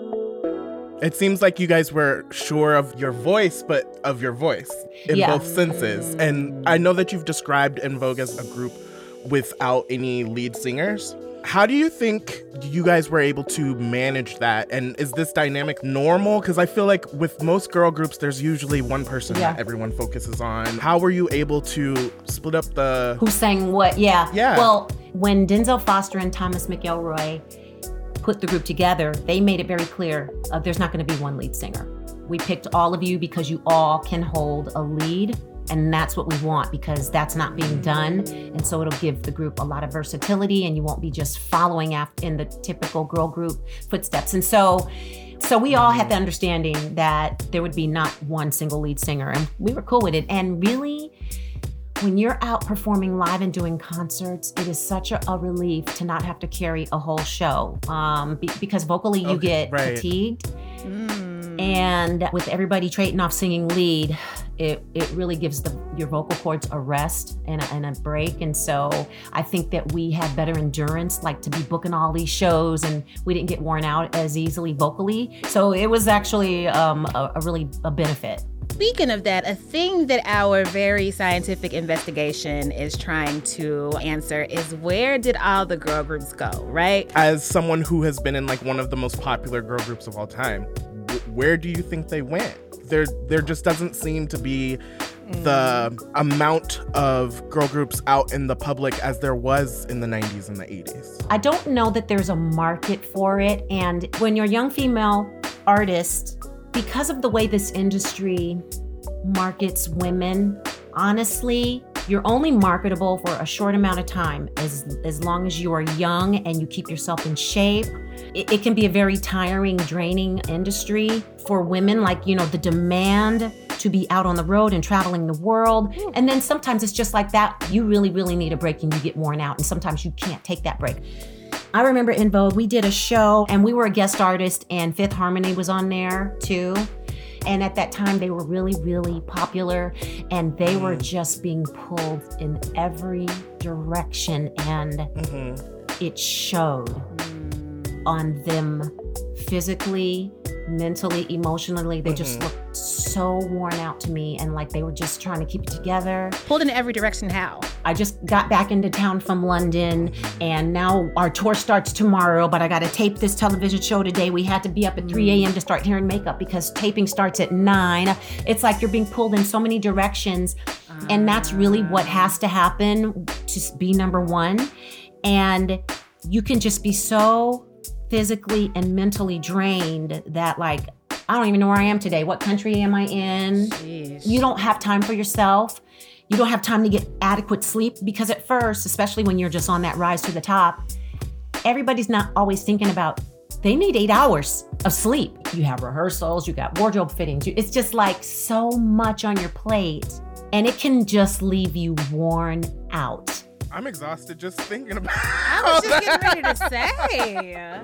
It seems like you guys were sure of your voice, but of your voice in yeah. both senses. And I know that you've described En Vogue as a group without any lead singers. How do you think you guys were able to manage that? And is this dynamic normal? Because I feel like with most girl groups, there's usually one person yeah. that everyone focuses on. How were you able to split up the... Who sang what? Yeah. Yeah. Well, when Denzel Foster and Thomas McElroy put the group together, they made it very clear uh, there's not going to be one lead singer. We picked all of you because you all can hold a lead. And that's what we want, because that's not being done. And so it'll give the group a lot of versatility, and you won't be just following after in the typical girl group footsteps. And so so we all had the understanding that there would be not one single lead singer, and we were cool with it. And really, when you're out performing live and doing concerts, it is such a, a relief to not have to carry a whole show, um, be, because vocally you okay, get right. fatigued. Mm. And with everybody trading off singing lead, it it really gives the your vocal cords a rest and a, and a break. And so I think that we had better endurance, like to be booking all these shows, and we didn't get worn out as easily vocally. So it was actually um, a, a really a benefit. Speaking of that, a thing that our very scientific investigation is trying to answer is, where did all the girl groups go, right? As someone who has been in like one of the most popular girl groups of all time, where do you think they went? There, there just doesn't seem to be the amount of girl groups out in the public as there was in the nineties and the eighties. I don't know that there's a market for it. And when you're a young female artist, because of the way this industry markets women, honestly, you're only marketable for a short amount of time. As, as long as you are young and you keep yourself in shape. It, it can be a very tiring, draining industry for women. Like, you know, the demand to be out on the road and traveling the world. And then sometimes it's just like that. You really, really need a break and you get worn out. And sometimes you can't take that break. I remember En Vogue, we did a show and we were a guest artist, and Fifth Harmony was on there too. And at that time, they were really, really popular, and they were just being pulled in every direction, and mm-hmm. it showed on them physically, mentally, emotionally. They mm-hmm. just looked so worn out to me, and like they were just trying to keep it together. Pulled in every direction, how? I just got back into town from London, and now our tour starts tomorrow, but I got to tape this television show today. We had to be up at three a.m. to start hair and makeup because taping starts at nine. It's like you're being pulled in so many directions, and that's really what has to happen to be number one. And you can just be so physically and mentally drained that, like, I don't even know where I am today. What country am I in? Jeez. You don't have time for yourself. You don't have time to get adequate sleep, because at first, especially when you're just on that rise to the top, everybody's not always thinking about, they need eight hours of sleep. You have rehearsals, you got wardrobe fittings. It's just like so much on your plate, and it can just leave you worn out. I'm exhausted just thinking about it. I was just getting ready to say.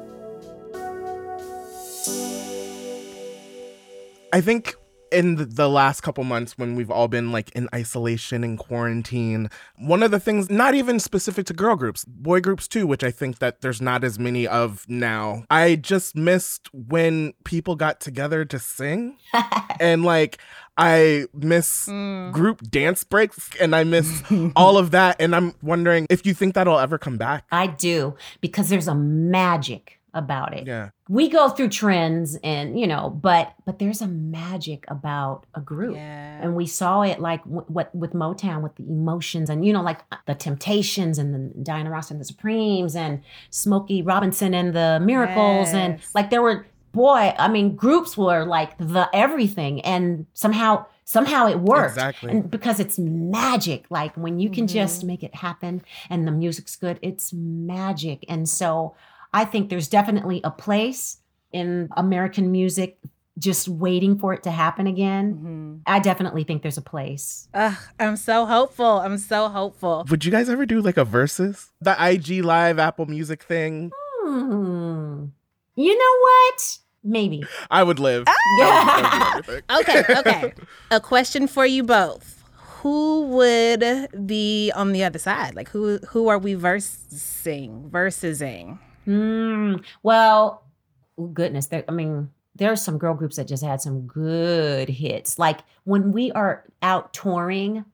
I think in the last couple months when we've all been like in isolation and quarantine, one of the things, not even specific to girl groups, boy groups too, which I think that there's not as many of now. I just missed when people got together to sing. And like, I miss mm. group dance breaks, and I miss all of that. And I'm wondering if you think that'll ever come back. I do, because there's a magic about it. Yeah. We go through trends and, you know, but but there's a magic about a group. Yeah. And we saw it like w- what with Motown, with the emotions, and, you know, like the Temptations and the Diana Ross and the Supremes and Smokey Robinson and the Miracles. Yes. And like there were, boy, I mean, groups were like the everything, and somehow somehow it worked. Exactly. And because it's magic, like when you can mm-hmm. just make it happen and the music's good, it's magic. And so I think there's definitely a place in American music just waiting for it to happen again. Mm-hmm. I definitely think there's a place. Ugh, I'm so hopeful. I'm so hopeful. Would you guys ever do like a Versus? The I G Live Apple Music thing? Hmm. You know what? Maybe. I would live. Ah! okay, okay. A question for you both. Who would be on the other side? Like who who are we versing, versusing? Mm, well, goodness, there, I mean, there are some girl groups that just had some good hits. Like when we are out touring,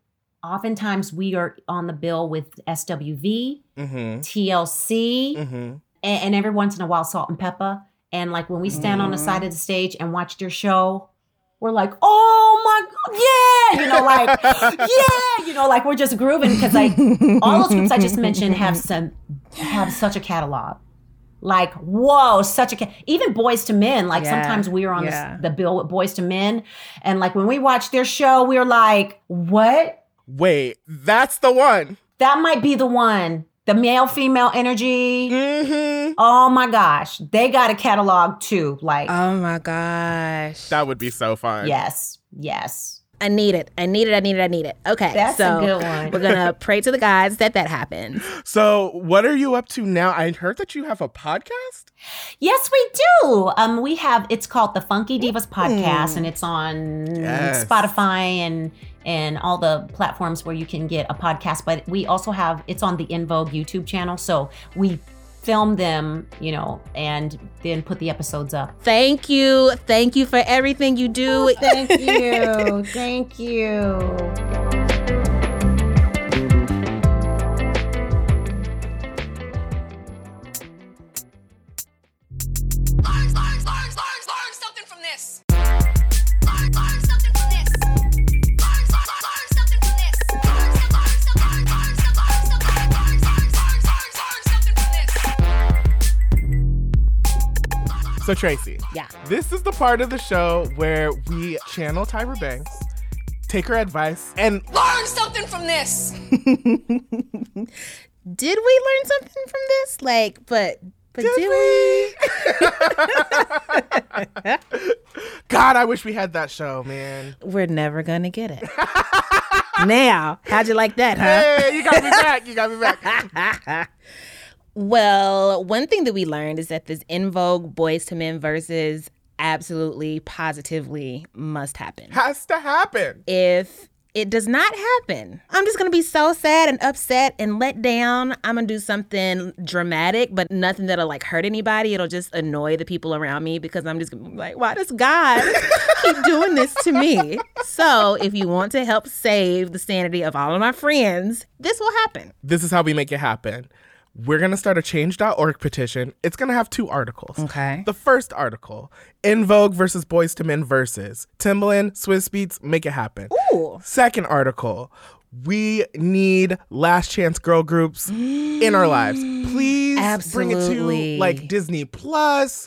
oftentimes we are on the bill with S W V, mm-hmm. T L C, mm-hmm. and, and every once in a while Salt and Pepper. And like when we stand mm-hmm. on the side of the stage and watch their show, we're like, oh my God, yeah, you know, like, yeah, you know, like we're just grooving because like all those groups I just mentioned have some, have such a catalog. Like, whoa, such a, ca- even Boys to Men, like yeah, sometimes we are on yeah. the, the bill with Boys to Men. And like when we watch their show, we're like, what? Wait, that's the one. That might be the one. The male-female energy. Mm-hmm. Oh my gosh. They got a catalog too. Like, oh my gosh. That would be so fun. Yes. Yes. I need it. I need it. I need it. I need it. Okay. That's so a good one. We're going to pray to the gods that that happens. So what are you up to now? I heard that you have a podcast? Yes, we do. Um, we have, it's called the Funky Divas Podcast, mm. and it's on yes. Spotify and and all the platforms where you can get a podcast. But we also have, it's on the In Vogue YouTube channel. So we film them, you know, and then put the episodes up. Thank you. Thank you for everything you do. Oh, thank you. Thank you. So Tracy, yeah, this is the part of the show where we channel Tyra Banks, take her advice, and learn something from this. Did we learn something from this? Like, but but did, did we? we? God, I wish we had that show, man. We're never gonna get it. Now, how'd you like that, huh? Hey, you got me back. You got me back. Well, one thing that we learned is that this In Vogue Boys to Men versus absolutely, positively must happen. Has to happen. If it does not happen, I'm just going to be so sad and upset and let down. I'm going to do something dramatic, but nothing that'll like hurt anybody. It'll just annoy the people around me because I'm just gonna be like, why does God keep doing this to me? So if you want to help save the sanity of all of my friends, this will happen. This is how we make it happen. We're going to start a change dot org petition. It's going to have two articles. Okay. The first article, In Vogue versus Boys to Men versus Timbaland, Swizz Beatz, make it happen. Ooh. Second article, we need last chance girl groups in our lives. Please Absolutely. bring it to like Disney Plus,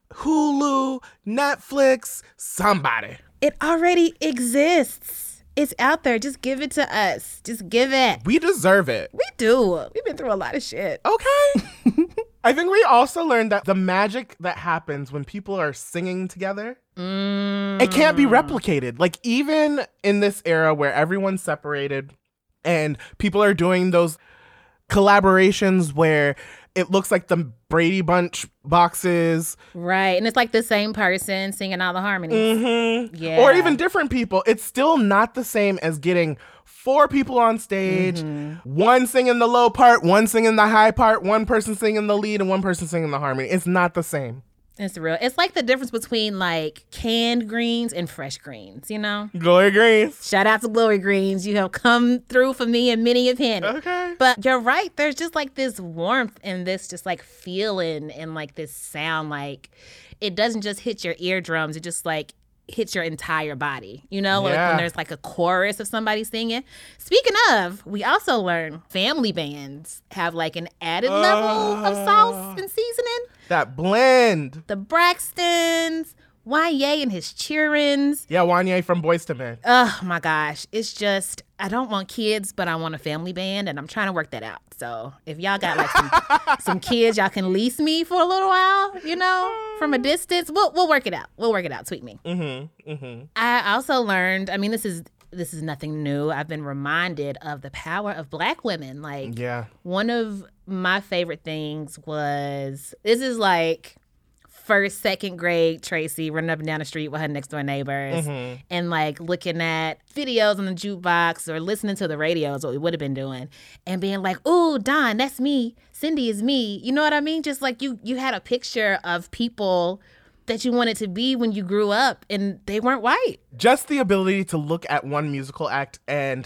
Hulu, Netflix, somebody. It already exists. It's out there. Just give it to us. Just give it. We deserve it. We do. We've been through a lot of shit. Okay. I think we also learned that the magic that happens when people are singing together, mm. it can't be replicated. Like even in this era where everyone's separated and people are doing those collaborations where it looks like the Brady Bunch boxes. Right. And it's like the same person singing all the harmonies. Mm-hmm. Yeah. Or even different people. It's still not the same as getting four people on stage, mm-hmm. one singing the low part, one singing the high part, one person singing the lead, and one person singing the harmony. It's not the same. It's real. It's like the difference between like canned greens and fresh greens, you know? Glory Greens. Shout out to Glory Greens. You have come through for me and many a penny. Okay. But you're right. There's just like this warmth and this just like feeling and like this sound. Like it doesn't just hit your eardrums. It just like hits your entire body, you know? Yeah. Like when there's like a chorus of somebody singing. Speaking of, we also learn family bands have like an added uh, level of sauce and seasoning. That blend. The Braxtons, Wanye and his cheerins. Yeah, Wanye from Boys to Men. Oh my gosh. It's just, I don't want kids, but I want a family band, and I'm trying to work that out. So if y'all got like some, some kids, y'all can lease me for a little while, you know, from a distance. We'll we'll work it out. We'll work it out. Tweet me. Mm-hmm. Mm-hmm. I also learned, I mean, this is this is nothing new. I've been reminded of the power of Black women. Like, yeah. One of my favorite things was, this is like first, second grade Tracy running up and down the street with her next door neighbors, mm-hmm. and like looking at videos on the jukebox or listening to the radio is what we would have been doing, and being like, ooh, Don, that's me. Cindy is me. You know what I mean? Just like you, you had a picture of people that you wanted to be when you grew up, and they weren't white. Just the ability to look at one musical act and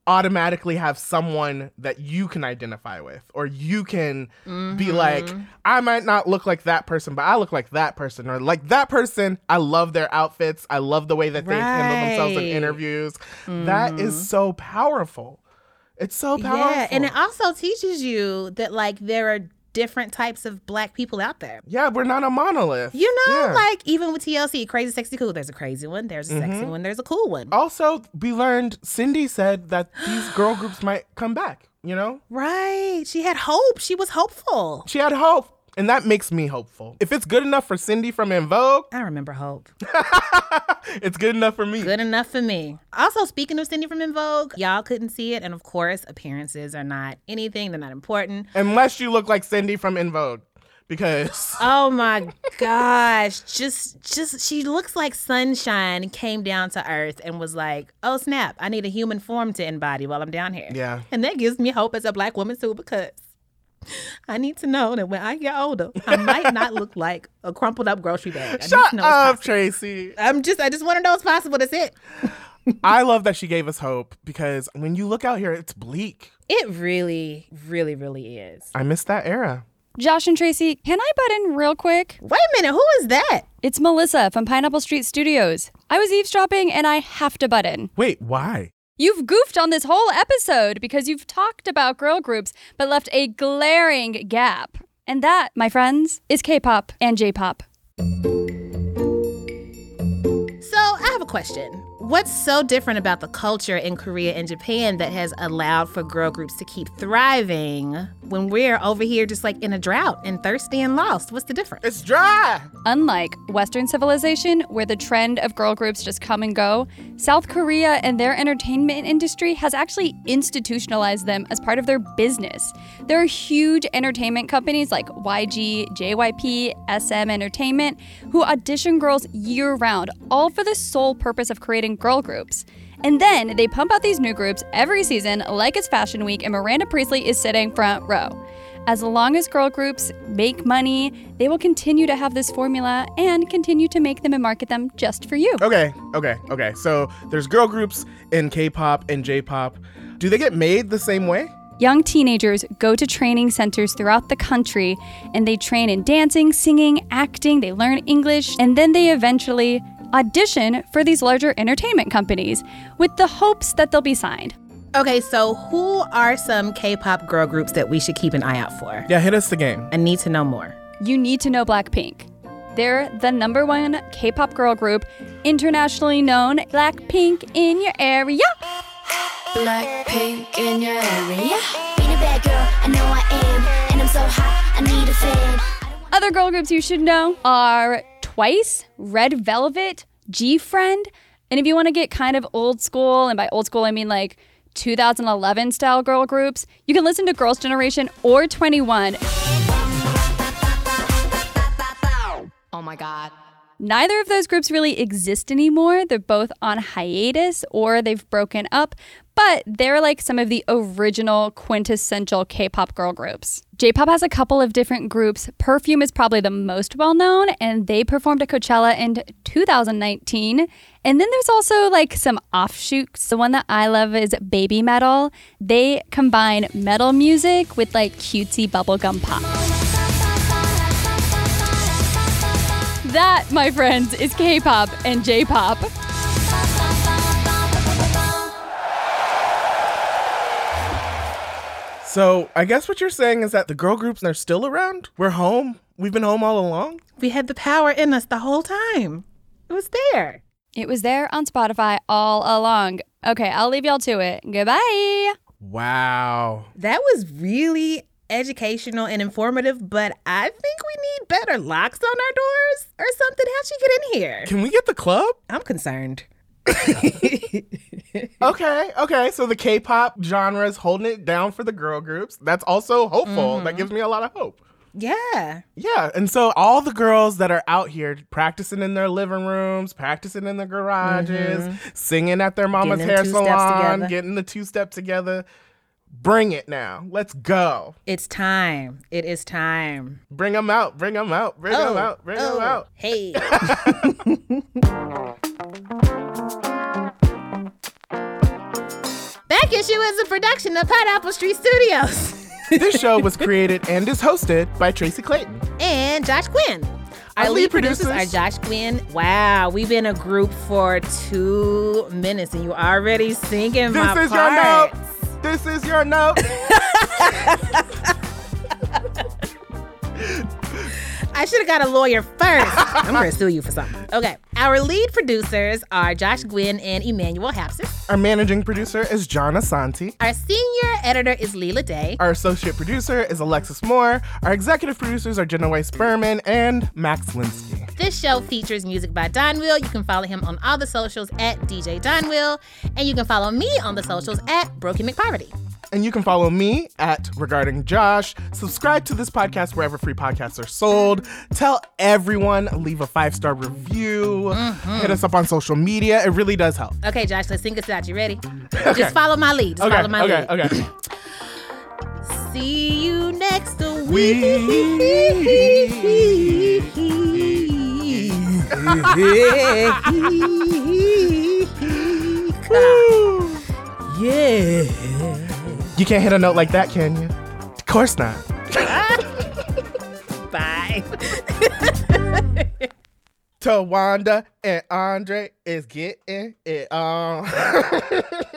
automatically have someone that you can identify with, or you can mm-hmm. be like, I might not look like that person, but I look like that person, or like that person, I love their outfits, I love the way that they right. handle themselves in interviews. Mm-hmm. That is so powerful. It's so powerful. Yeah, and it also teaches you that like there are different types of Black people out there. Yeah, we're not a monolith. You know, yeah. like even with T L C, crazy, sexy, cool. There's a crazy one. There's a mm-hmm. sexy one. There's a cool one. Also, we learned Cindy said that these girl groups might come back, you know? Right. She had hope. She was hopeful. She had hope. And that makes me hopeful. If it's good enough for Cindy from En Vogue. I remember Hope. It's good enough for me. Good enough for me. Also, speaking of Cindy from En Vogue, y'all couldn't see it. And of course, appearances are not anything. They're not important. Unless you look like Cindy from En Vogue. Because. Oh my gosh. Just, just, she looks like sunshine came down to earth and was like, oh snap, I need a human form to embody while I'm down here. Yeah. And that gives me hope as a Black woman too, because I need to know that when I get older, I might not look like a crumpled up grocery bag. I Shut up, Tracy. I'm just, I just want to know it's possible. That's it. I love that she gave us hope, because when you look out here, it's bleak. It really, really, really is. I miss that era. Josh and Tracy, can I butt in real quick? Wait a minute, who is that? It's Melissa from Pineapple Street Studios. I was eavesdropping and I have to butt in. Wait, why? You've goofed on this whole episode because you've talked about girl groups but left a glaring gap. And that, my friends, is K-pop and J-pop. So I have a question. What's so different about the culture in Korea and Japan that has allowed for girl groups to keep thriving when we're over here just like in a drought and thirsty and lost? What's the difference? It's dry. Unlike Western civilization, where the trend of girl groups just come and go, South Korea and their entertainment industry has actually institutionalized them as part of their business. There are huge entertainment companies like Y G, J Y P, S M Entertainment, who audition girls year-round, all for the sole purpose of creating girl groups. And then they pump out these new groups every season like it's Fashion Week and Miranda Priestly is sitting front row. As long as girl groups make money, they will continue to have this formula and continue to make them and market them just for you. Okay, okay, okay. So there's girl groups in K-pop and J-pop. Do they get made the same way? Young teenagers go to training centers throughout the country and they train in dancing, singing, acting, they learn English, and then they eventually audition for these larger entertainment companies with the hopes that they'll be signed. Okay, so who are some K-pop girl groups that we should keep an eye out for? Yeah, hit us the game. I need to know more. You need to know Blackpink. They're the number one K-pop girl group, internationally known. Blackpink in your area. Blackpink in your area. Being a bad girl, I know I am. And I'm so hot, I need a fan. Other girl groups you should know are Twice, Red Velvet, G-Friend. And if you want to get kind of old school, and by old school I mean like two thousand eleven style girl groups, you can listen to Girls' Generation or twenty-one. Oh my God. Neither of those groups really exist anymore. They're both on hiatus or they've broken up, but they're like some of the original quintessential K-pop girl groups. J-pop has a couple of different groups. Perfume is probably the most well-known, and they performed at Coachella in two thousand nineteen. And then there's also like some offshoots. The one that I love is Baby Metal. They combine metal music with like cutesy bubblegum pop. That, my friends, is K-pop and J-pop. So I guess what you're saying is that the girl groups are still around? We're home? We've been home all along? We had the power in us the whole time. It was there. It was there on Spotify all along. Okay, I'll leave y'all to it. Goodbye. Wow. That was really educational and informative, but I think we need better locks on our doors or something. How'd she get in here? Can we get the club? I'm concerned. okay, okay. So the K-pop genre is holding it down for the girl groups. That's also hopeful. Mm-hmm. That gives me a lot of hope. Yeah. Yeah. And so all the girls that are out here practicing in their living rooms, practicing in their garages, mm-hmm. singing at their mama's hair salon, getting the two-step together. Bring it now. Let's go. It's time. It is time. Bring them out. Bring them out. Bring oh, them out. Bring oh, them out. Hey. Back Issue is a production of Pineapple Street Studios. This show was created and is hosted by Tracy Clayton and Josh Quinn. Our, Our lead, lead producers, producers are Josh Quinn. Wow, we've been a group for two minutes and you already singing this my is parts. Your note. This is your note. I should have got a lawyer first. I'm going to sue you for something. Okay. Our lead producers are Josh Gwynn and Emmanuel Hapsis. Our managing producer is John Asante. Our senior editor is Leela Day. Our associate producer is Alexis Moore. Our executive producers are Jenna Weiss Berman and Max Linsky. This show features music by Don Will. You can follow him on all the socials at D J Don Will. And you can follow me on the socials at Brokey McPoverty. And you can follow me at Regarding Josh. Subscribe to this podcast wherever free podcasts are sold. Tell everyone, leave a five-star review. Mm-hmm. Hit us up on social media. It really does help. Okay, Josh, let's sing us out. You ready? Okay. Just follow my lead. Just okay, follow my okay, lead. Okay, okay. See you next week. Yeah. You can't hit a note like that, can you? Of course not. Bye. Tawanda and Andre is getting it on.